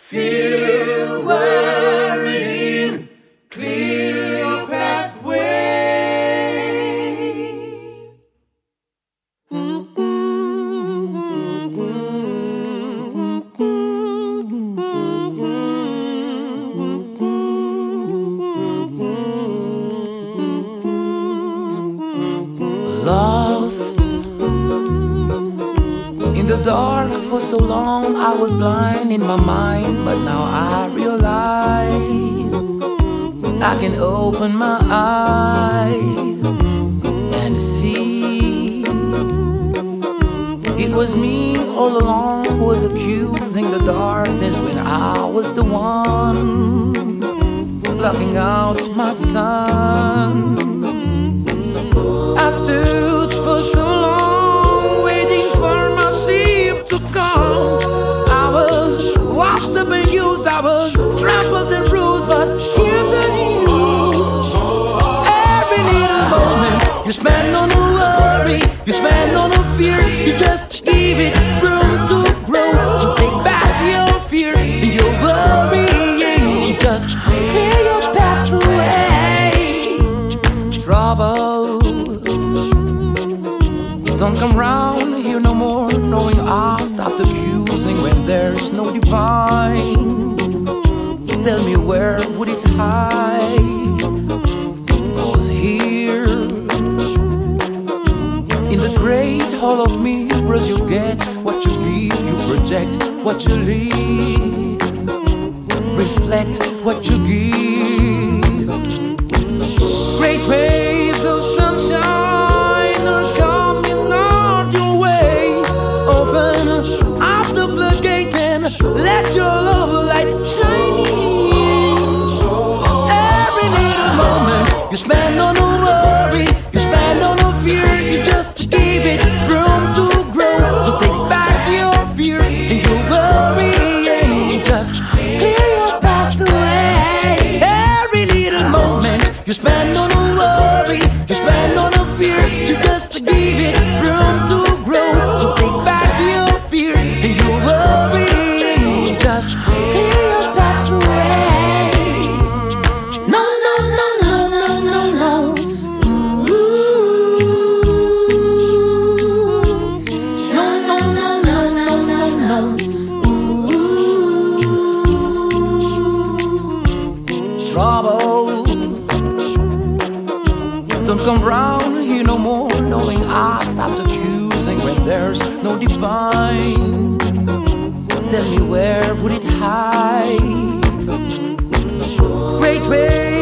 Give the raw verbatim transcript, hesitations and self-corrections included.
Feel worrying, clear your pathway. Lost in the dark for so long, I was blind in my mind, but now I realize I can open my eyes and see. It was me all along who was accusing the darkness when I was the one blocking out my sun. I stood for so long waiting for my sleep to come. I was washed up and used, I was trampled and bruised, but hear the news. Every little moment you spend on a worry, you spend on a fear, you just give it room to grow. So take back your fear and your worrying, just clear your pathway. Trouble don't come round here no more, knowing I stopped accusing when there's no divine. Tell me, where would it hide? Cause here in the great hall of mirrors, you get what you give, you project what you leave, reflect what you give. Great waves of sunshine are coming out your way. Open up the floodgate and let your love light shine in. Every little moment you spend on a worry, you spend on a fear, you just give it room to grow. So take back your fear and your worrying, just clear your pathway. Every little moment you spend on a worry, you spend on a fear, you just give it room to grow. So take back your fear and your worrying, just clear your pathway. No, no, no, no, no, no, no. Ooh. No, no, no, no, no, no, no. Ooh. Trouble don't come round here no more, knowing I stopped accusing when there's no divine. Tell me, where would it hide? Great way